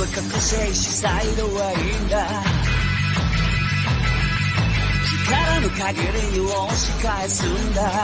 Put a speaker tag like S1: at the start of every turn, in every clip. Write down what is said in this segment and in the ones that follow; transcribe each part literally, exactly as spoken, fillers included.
S1: 隠せしサイドはいいんだ力の限りに押し返すんだ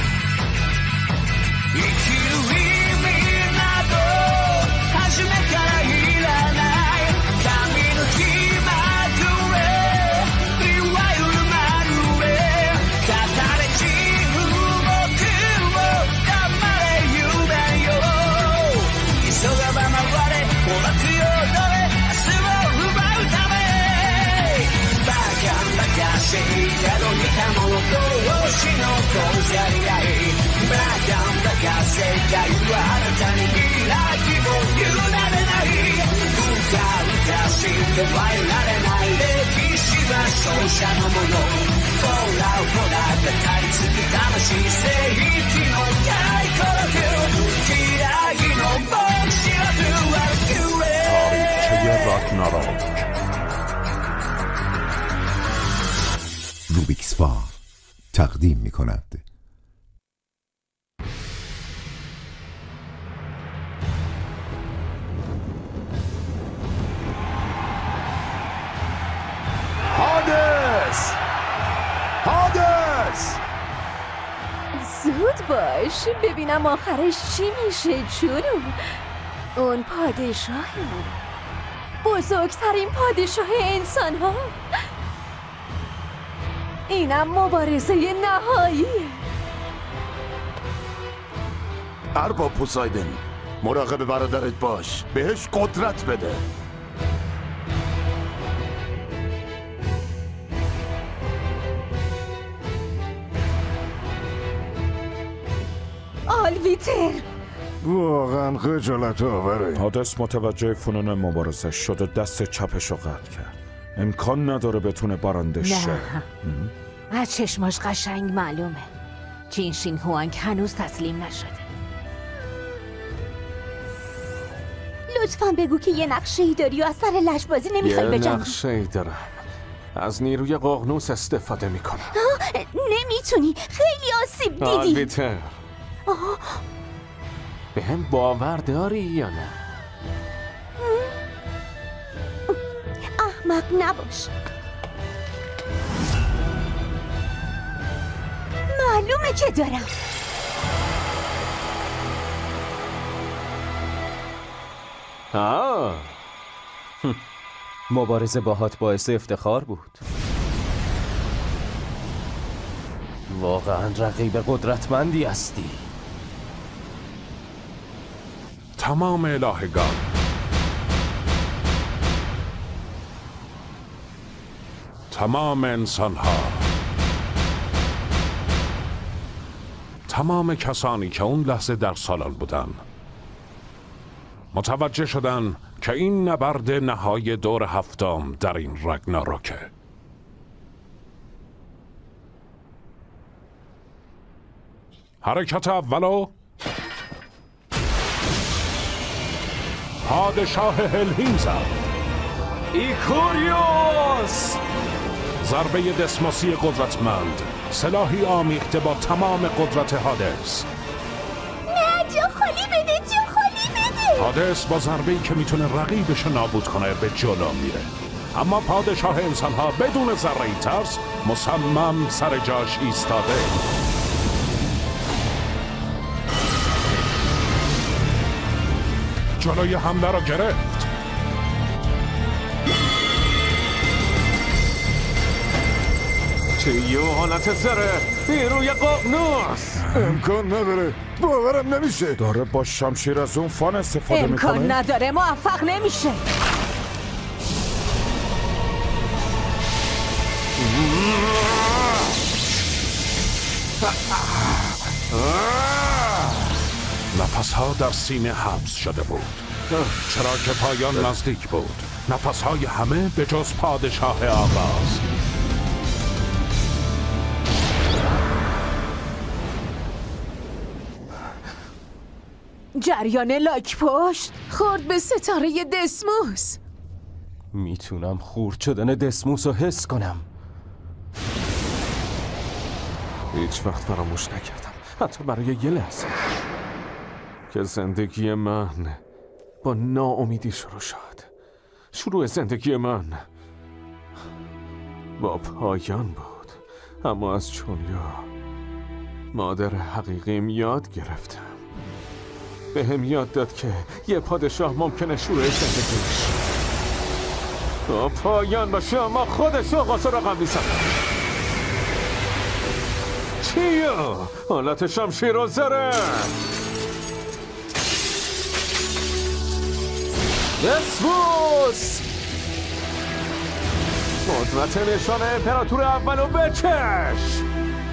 S1: 生きる意味など初めからいらない髪の日まぐれいわゆるまぐれ語れ自分僕を黙れ夢よ急がば回れもがくよどれ明日を奪うためバカバカしい宿にたもの同士のこざり合いバカバカ世界はあなたに開きも委ねないうかうかしてはいられない歴史は勝者のものほらほら語り継ぐ魂正義の回顧録嫌いの帽子は不悪
S2: تاریخچه راگناراک
S3: روبیکس فا تقدیم می کند
S2: هادس هادس
S4: زود باش ببینم آخرش چی میشه چونو اون پادشاهمون بزرگترین پادشاه انسان ها اینم مبارزه نهاییه
S2: ارباب پوسایدن مراقب برادرت باش بهش قدرت بده
S4: آلویتر
S5: واقعا خجالت آوره.
S6: هادس متوجه فنون مبارزه شد و دست چپش رو قطع کرد امکان نداره بتونه برنده شه
S4: نه از چشماش قشنگ معلومه جین شین هوانگ هنوز تسلیم نشده لطفاً بگو که یه نقشه ای داری و از سر لجبازی نمیخوای بجنگی.
S5: یه نقشه ای دارم از نیروی ققنوس استفاده میکنم.
S4: نمیتونی خیلی آسیب دیدی.
S5: آلویتر به هم باور داری یا نه؟
S4: احمق نباش معلومه که دارم.
S5: آه
S7: مبارزه باهات باعث افتخار بود. واقعا رقیب قدرتمندی هستی.
S6: تمام الهگان تمام انسان ها تمام کسانی که اون لحظه در سالن بودن متوجه شدن که این نبرد نهایی دور هفتم در این رگناروکه. حرکت اولو پادشاه هلهیم زد.
S5: ایکوریوس
S6: ضربه دسماسی قدرتمند، سلاحی آمیخته با تمام قدرت هادس.
S4: نه جو خالی بده، جو خالی بده.
S6: هادس با ضربه‌ای که میتونه رقیبش نابود کنه به جلو میره، اما پادشاه انسانها بدون ذره‌ای ترس مصمم سر جاش ایستاده. جلوی حمله رو گرفت.
S5: چه یه حالت زره نیروی ققنوس.
S2: امکان نداره، باورم نمیشه.
S6: داره با شمشیر از اون فان استفاده میکنه.
S4: امکان نداره، موفق نمیشه.
S6: نفسها در سینه حبس شده بود، چرا که پایان نزدیک بود. نفسهای همه به جز پادشاه آغاز.
S4: جریان لاک پشت خورد به ستاره دسموس.
S7: میتونم خورد شدن دسموس رو حس کنم.
S5: هیچ وقت فراموش نکردم، حتی برای یه لحظه، که زندگی من با ناامیدی شروع شد. شروع زندگی من با پایان بود. اما از چونیا مادر حقیقیم یاد گرفتم. به هم یاد داد که یه پادشاه ممکنه شروع زندگیش با پایان باشه اما خودش آغاز رقم نیستم. چیه؟ حالت شمشیر و زره دسموس قدرت نشان امپراتور اولو بچش.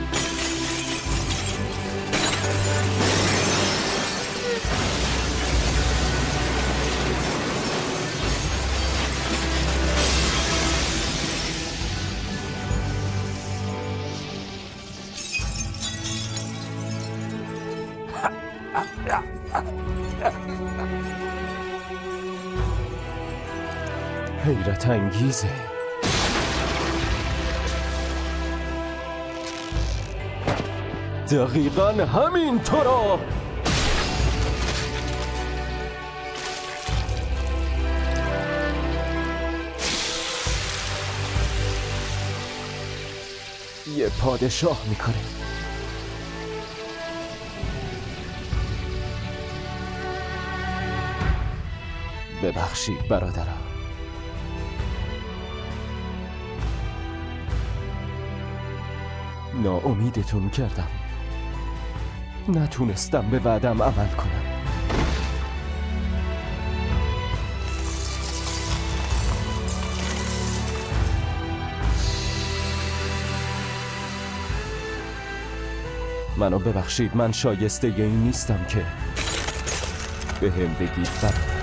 S5: حیرت انگیزه. دقیقاً همین طورا. یه پادشاه میکنه. ببخشید برادرم. ناامیدتون کردم. نتونستم به وعدم عمل کنم. منو ببخشید. من شایسته این نیستم که به هم بگید برادر.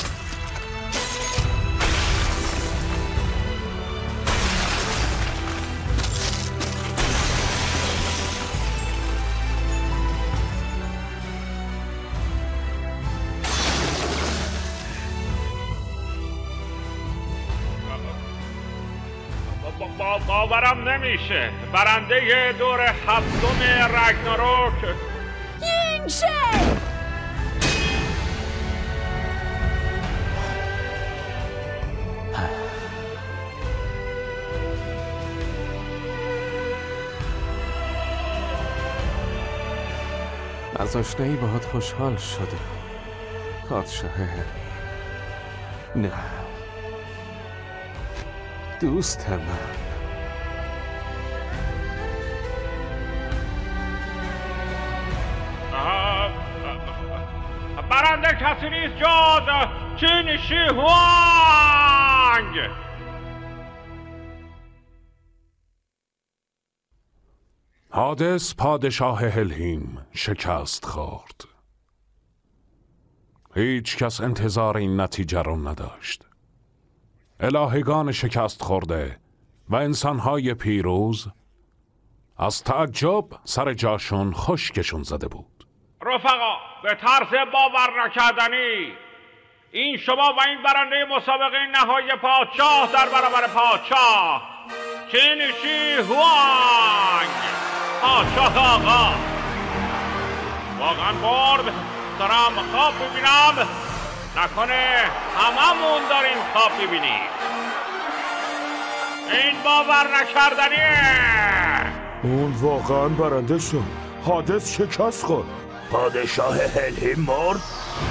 S8: باورم نمیشه. برنده دور هفتم رگناروک
S4: این چه؟
S5: از آشنایی باهات خوشحال شده پادشاه. نه دوست من.
S8: برنده کسی نیست جز چین شی هوانگ.
S6: حادث پادشاه هلهیم شکست خورد. هیچ کس انتظار این نتیجه را نداشت. الهگان شکست خورده و انسانهای پیروز از تعجب سر جاشون خشکشون زده بود.
S8: رفقا، به طرز باور نکردنی این شما و این برنده مسابقه نهایی پادشاه در برابر پادشاه چین شی هوانگ، پادشاه آقا. واقعا برد. دارم خواب ببینم. نکنه هممون داریم خواب ببینیم. این باور نکردنیه.
S2: اون واقعا برنده شد. حادث شکست خورد. پادشاه هلهیم مرد.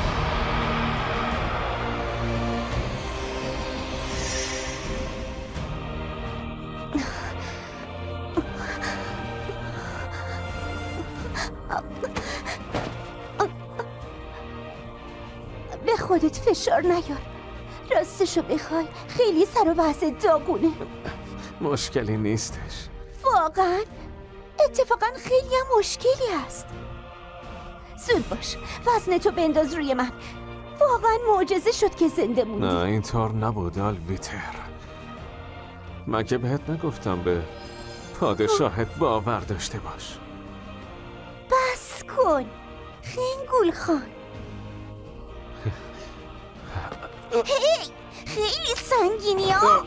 S9: به خودت فشار نیار. راستشو بخوای خیلی سر و وضع داغونه.
S5: مشکلی نیستش.
S9: واقعا اتفاقا خیلی هم مشکلی هست. زود باش وزنتو بنداز روی من. واقعا معجزه شد که زنده موندی.
S5: نه اینطور نبود آلویتر. مگه بهت نگفتم به پادشاهت باور داشته باش؟
S9: بس کن خنگول خان. هی خیلی سنگینی ها.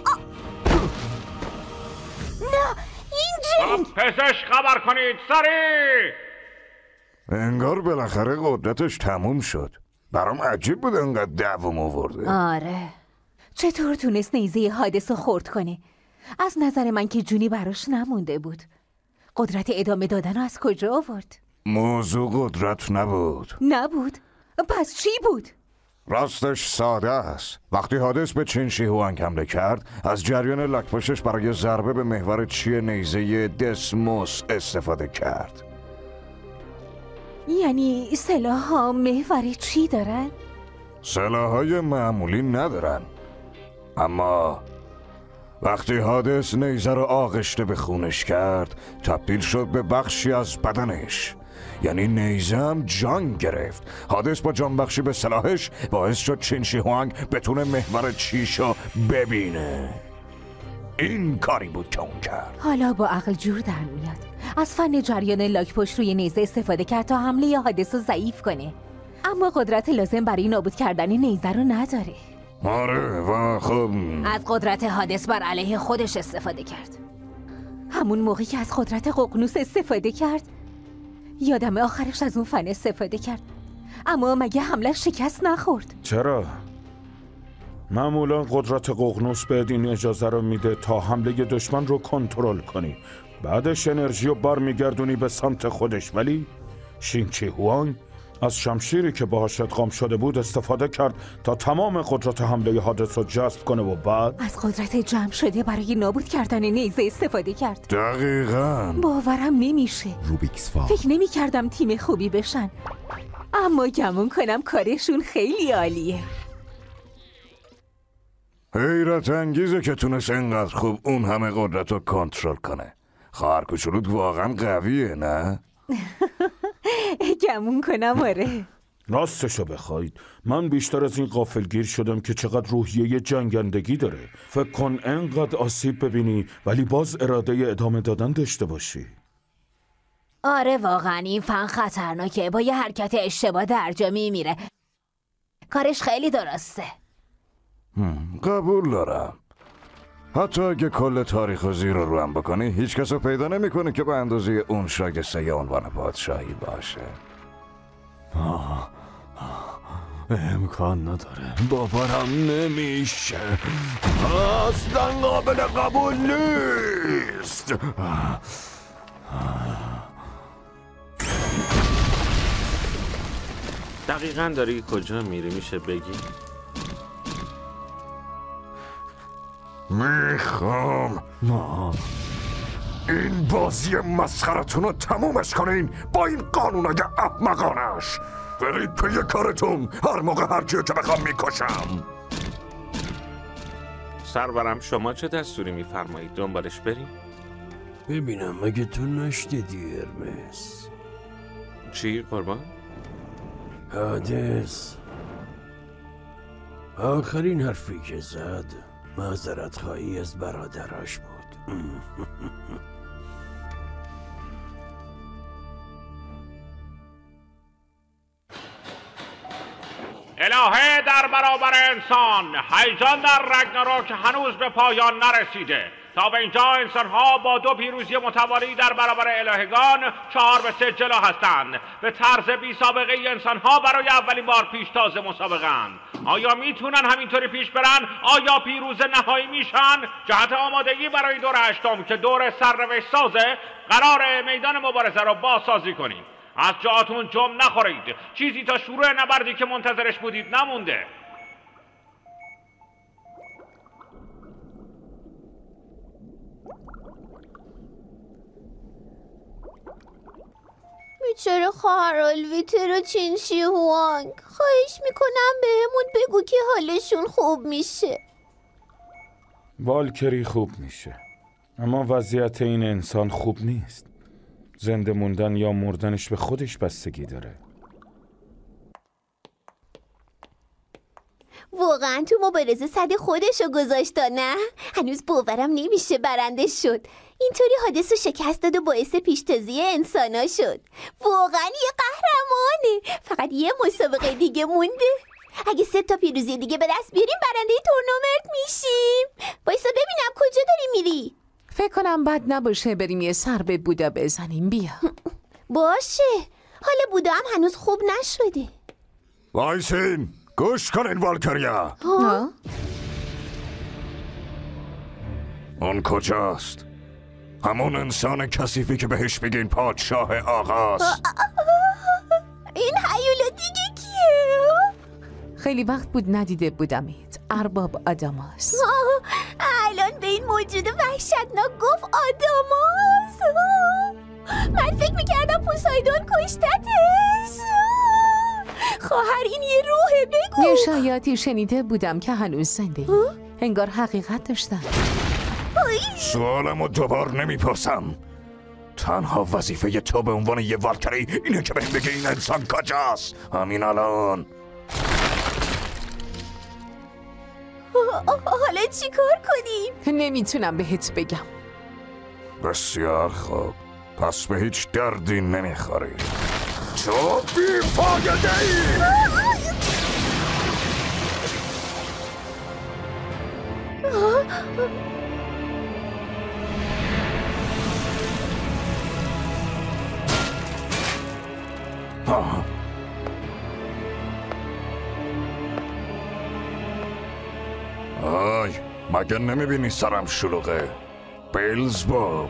S9: نه این جنگ.
S8: پزشک خبر کنید سریع.
S2: انگار بالاخره قدرتش تموم شد. برام عجیب بود انقدر دوام آورده.
S4: آره چطور تونست نیزه حادث رو خورد کنه؟ از نظر من که جونی براش نمونده بود. قدرت ادامه دادن رو از کجا آورد؟
S10: موضوع قدرت نبود.
S4: نبود؟ پس چی بود؟
S10: راستش ساده است. وقتی حادث به چین شی هوانگ حمله کرد، از جریان لاک‌پشتش برای ضربه به محور چی نیزه دسموس استفاده کرد.
S4: یعنی سلاح‌ها محور چی دارن؟
S10: سلاح‌های معمولی ندارن، اما وقتی حادث نیزه رو آغشته به خونش کرد، تبدیل شد به بخشی از بدنش. یعنی نیزه هم جان گرفت. حادث با جان بخشی به سلاحش باعث شد چین شی هوانگ بتونه محور چیشو ببینه. این کاری بود که اون کرد.
S4: حالا با عقل جور در میاد. از فن جریان لاک پشت روی نیزه استفاده کرد تا حمله یا حادث رو ضعیف کنه، اما قدرت لازم برای نابود کردن نیزه رو نداره.
S10: آره و خب
S4: از قدرت حادث بر علیه خودش استفاده کرد. همون موقعی که از قدرت ققنوس استفاده کرد، یادم آخرش از اون فن استفاده کرد، اما مگه حمله شکست نخورد؟
S2: چرا؟ معمولا قدرت ققنوس بهت این اجازه رو میده تا حمله دشمن رو کنترل کنی، بعدش انرژی رو بار میگردونی به سمت خودش. ولی چین شی هوانگ از شمشیری که باهاش ادغام شده بود استفاده کرد تا تمام قدرت حمله حادث رو جذب کنه و بعد
S4: از قدرت جمع شده برای نابود کردن نیزه استفاده کرد.
S10: دقیقاً.
S4: باورم نمیشه.
S3: روبیکس فا.
S4: فکر نمی کردم تیم خوبی بشن، اما گمون کنم کارشون خیلی عالیه.
S10: حیرت انگیزه که تونست اینقدر خوب اون همه قدرت رو کنترل کنه. خواهر کوچولوت واقعا قویه نه؟
S4: گمون کنم آره.
S2: راستشو بخواید من بیشتر از این غافلگیر شدم که چقدر روحیه جنگندگی داره. فکر کن انقدر آسیب ببینی ولی باز اراده ادامه دادن داشته باشی.
S4: آره واقعا این فن خطرناکه، با یه حرکت اشتباه درجا میمیره. کارش خیلی درسته.
S10: قبول دارم. حتی اگه کل تاریخ و زیر رو هم بکنی، هیچ کس رو پیدا نمی کنی که به اندازه اون شایسته ی عنوان پادشاهی باشه.
S5: آه. آه. امکان نداره، باورم نمیشه، اصلا قابل قبول نیست. آه. آه.
S11: دقیقاً داری کجا میری میشه بگی؟
S10: میخوام این بازی مسخرتون رو تمومش کنین با این قانونای احمقانش. برید پی کارتون، هر موقع هر کیو که بخوام میکشم.
S11: سرورم شما چه دستوری میفرمایید دنبالش بریم؟
S12: ببینم مگه تو نشنیدی هرمس؟
S11: چی قربان؟
S12: حادث آخرین حرفی که زد معذرت خواهی از برادراش بود.
S8: الهه در برابر انسان، هیجان در رگناروک هنوز به پایان نرسیده. تا به اینجا انسان‌ها با دو پیروزی متوالی در برابر الهگان چهار به سه جلو هستند. به طرز بی سابقه انسان‌ها برای اولین بار پیشتاز مسابقه‌اند. آیا میتونن همینطوری پیش برن؟ آیا پیروز نهایی میشن؟ جهت آمادگی برای دور هشتم که دور سرنوشت سازه، قرار میدان مبارزه رو بازسازی کنیم. از جاتون جم نخورید، چیزی تا شروع نبردی که منتظرش بودید نمونده.
S9: بیچاره خواهر آلویتر و چین شی هوانگ، خواهش میکنم بهمون بگو که حالشون خوب میشه.
S2: والکری خوب میشه، اما وضعیت این انسان خوب نیست. زنده موندن یا مردنش به خودش بستگی داره.
S9: واقعا تو مبارزه صد خودشو گذاشت نه؟ هنوز باورم نمیشه برنده شد. اینطوری حادث رو شکست داد و باعث پیشتازی انسانا شد. واقعا یه قهرمانه. فقط یه مسابقه دیگه مونده. اگه سه تا پیروزی دیگه به دست بیاریم برنده تورنمنت میشیم. بایستا ببینم کجا داری میری؟
S13: فکر کنم بد نباشه بریم یه سر به بودا بزنیم. بیا.
S9: باشه. حال بودا هم هنوز خوب نشده.
S10: وایسین، گوش کنین والکریا. اون کجاست؟ همون انسان کثیفی که بهش بگین پادشاه آقاست.
S9: این هیولا دیگه کیه؟
S13: خیلی وقت بود ندیده بودمت. ارباب آداماس.
S9: الان به این موجود وحشتناک گفت آداماس. من فکر میکردم پوسایدون کشتتش. خواهر این یه روحه، بگو.
S13: یه شایعاتی شنیده بودم که هنوز زنده. انگار حقیقت داشتن.
S10: سوالمو دوبار نمیپرسم. تنها وظیفه تو به عنوان یه والکری اینه که بهم بگی این انسان کجاست. همین الان.
S9: حالا چی کار کنیم؟
S13: نمیتونم بهت بگم.
S10: بسیار خوب، پس به هیچ دردی نمیخوری. تو بی‌فایده ای! آه. آی مگه نمیبینی سرم شلوغه؟ بیلزبوب.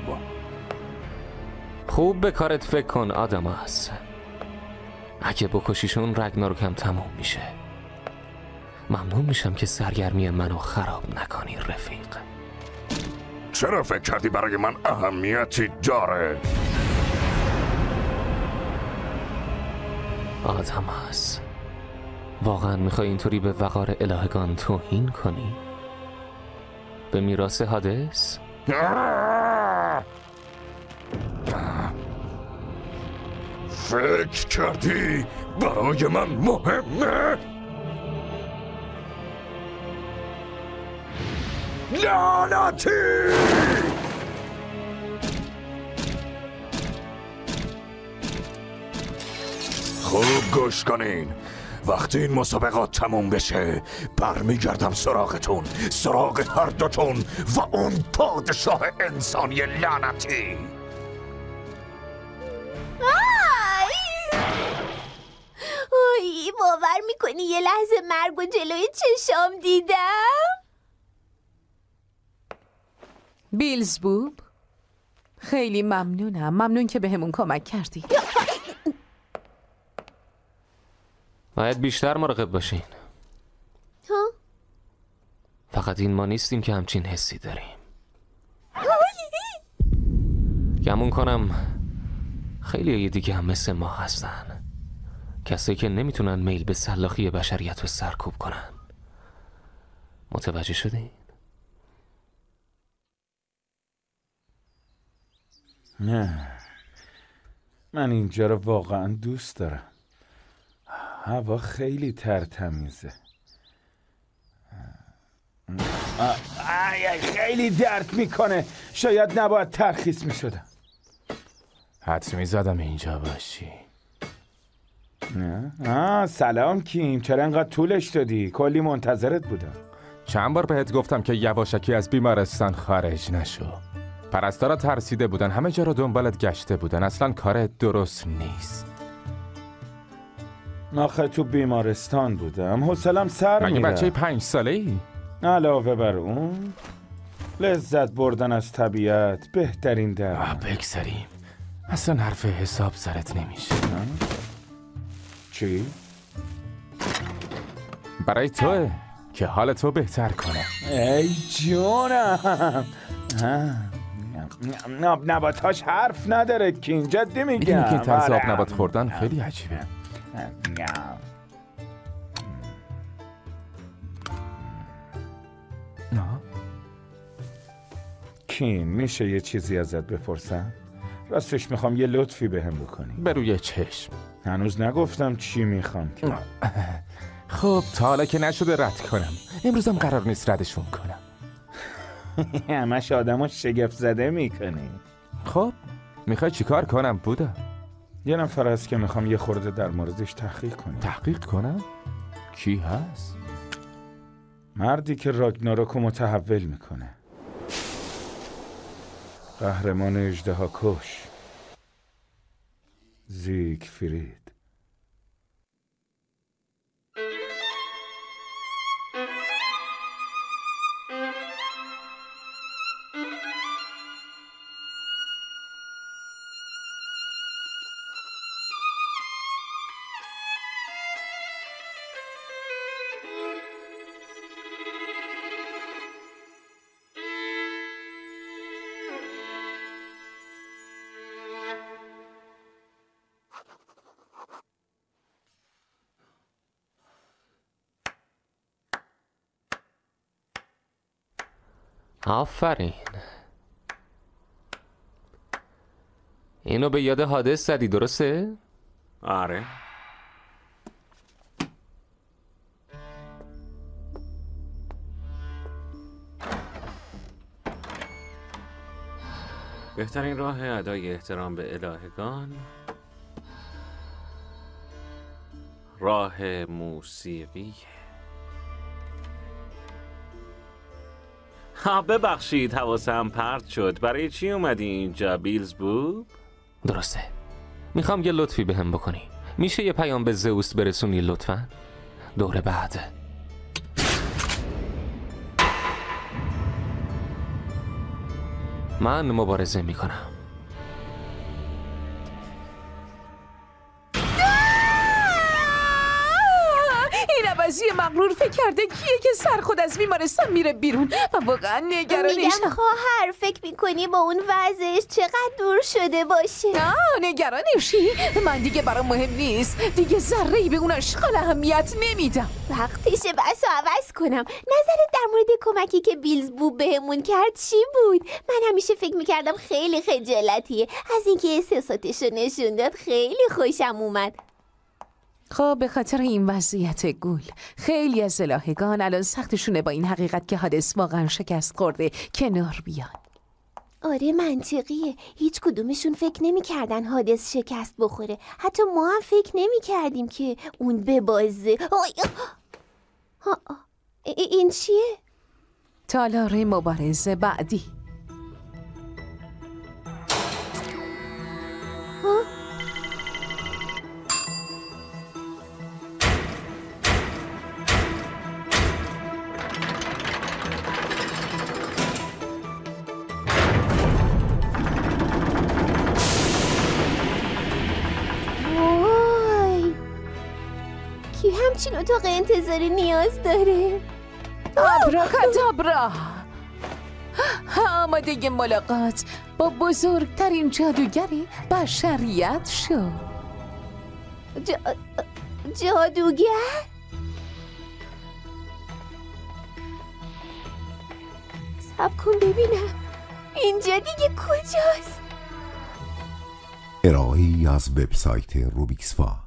S11: خوب به کارت فکر کن آداماس. اگه بکشیشون رگناروکم تموم میشه. ممنون میشم که سرگرمی منو خراب نکنی رفیق.
S10: چرا فکر کردی برای من اهمیتی داره؟
S11: آداماس، واقعا میخوای اینطوری به وقار الهگان توهین کنی؟ به میراث هادس؟
S10: فکر کردی برای من مهمه؟ لعنتی! خوب گوش کنین. وقتی این مسابقات تموم بشه برمیگردم سراغتون، سراغ هر دوتون و اون پادشاه انسانی لعنتی.
S9: آی باور میکنی یه لحظه مرگ و جلوی چشام دیدم؟
S13: بیلزبوب، خیلی ممنونم. ممنون که بهمون کمک کردی.
S11: باید بیشتر مراقب باشین.
S9: ها؟
S11: فقط این ما نیستیم که همچین حسی داریم. گمون کنم خیلی دیگه هم مثل ما هستن، کسی که نمیتونن میل به سلاخی بشریت رو سرکوب کنن. متوجه شدین؟
S2: نه، من اینجا رو واقعا دوست دارم. هوا خیلی ترتمیزه. خیلی درد میکنه. شاید نباید ترخیص میشدم.
S14: حدس میزدم اینجا باشی.
S2: آه سلام کیم، چرا انقدر طولش دادی؟ کلی منتظرت بودم.
S14: چند بار بهت گفتم که یواشکی از بیمارستان خارج نشو. پرستارا ترسیده بودن، همه جا رو دنبالت گشته بودن. اصلا کارت درست نیست.
S2: آخه تو بیمارستان بودم، حوصله‌ام سر میره.
S14: مگه بچه پنج ساله ای؟
S2: علاوه بر اون لذت بردن از طبیعت بهترین درمان.
S14: بگذاریم، اصلا حرف حساب سرت نمیشه.
S2: چی؟
S14: برای توه که حال تو بهتر کنه.
S2: ای جونم. آب نباتاش حرف نداره که این جدی میگم.
S14: این که طرز آب نبات خوردن خیلی عجیبه.
S2: کین، میشه یه چیزی ازت بپرسم؟ راستش میخوام یه لطفی بهم بکنی.
S14: به روی چشم.
S2: هنوز نگفتم چی میخوام که.
S14: خب تا حالا که نشده رد کنم. امروزم قرار نیست ردشون کنم.
S2: همش آدمو شگفت زده میکنی.
S14: خب میخوای چیکار کنم بودا؟
S2: یه نفر هست که میخوام یه خورده در موردش تحقیق کنم.
S14: تحقیق کنم؟ کی هست؟
S2: مردی که راگناروکو متحول میکنه. قهرمان اژدها کش، زیگفرید.
S11: آفرین. اینو به یاد حادث زدی درسته؟
S5: آره. بهترین راه ادای احترام به الهگان راه موسیقی. ها ببخشید حواسم پرت شد. برای چی اومدی اینجا بیلزبوب؟
S11: درسته. میخوام یه لطفی بهم بکنی. میشه یه پیام به زئوس برسونی لطفاً؟ دور بعد. من مبارزه میکنم.
S13: این عوضی مغرور فکر کرده کیه که سر خود از بیمارستان میره بیرون و واقعا نگرانش.
S9: میگم خواهر فکر میکنی با اون وضعش چقدر دور شده باشه؟
S13: نه نگرانشی؟ من دیگه برام مهم نیست. دیگه ذره‌ای به اون اشغال اهمیت نمیدم.
S9: وقتشه بس عوض کنم. نظرت در مورد کمکی که بیلزبوب بهمون کرد چی بود؟ من همیشه فکر میکردم خیلی خجالتیه. از اینکه احساساتشو نشون داد خیلی خوشم اومد.
S13: خب به خاطر این وضعیت گول خیلی از الهگان الان سختشونه با این حقیقت که حادث واقعا شکست خورده کنار بیان.
S9: آره منطقیه. هیچ کدومشون فکر نمی کردن حادث شکست بخوره. حتی ما هم فکر نمی کردیم که اون ببازه. این چیه؟
S13: تالار مبارزه بعدی.
S9: همچین اتاق انتظاری نیاز داره.
S13: آبراکادابرا. آماده ملاقات با بزرگترین جادوگر بشریت شو.
S9: جا... جادوگر؟ صبر کن ببینم اینجا دیگه کجاست؟
S3: ارائه‌ای از وبسایت روبیکسفا.